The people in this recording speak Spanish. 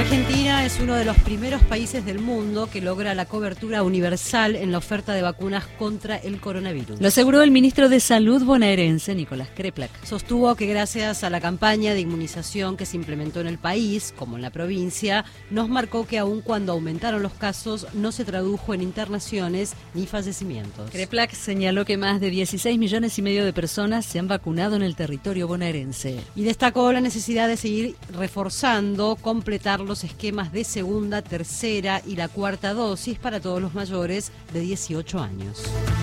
Argentina es uno de los primeros países del mundo que logra la cobertura universal en la oferta de vacunas contra el coronavirus. Lo aseguró el ministro de Salud bonaerense, Nicolás Kreplak. Sostuvo que gracias a la campaña de inmunización que se implementó en el país, como en la provincia, nos marcó que aun cuando aumentaron los casos, no se tradujo en internaciones ni fallecimientos. Kreplak señaló que más de 16 millones y medio de personas se han vacunado en el territorio bonaerense. Y destacó la necesidad de seguir reforzando, completar los esquemas de segunda, tercera y la cuarta dosis para todos los mayores de 18 años.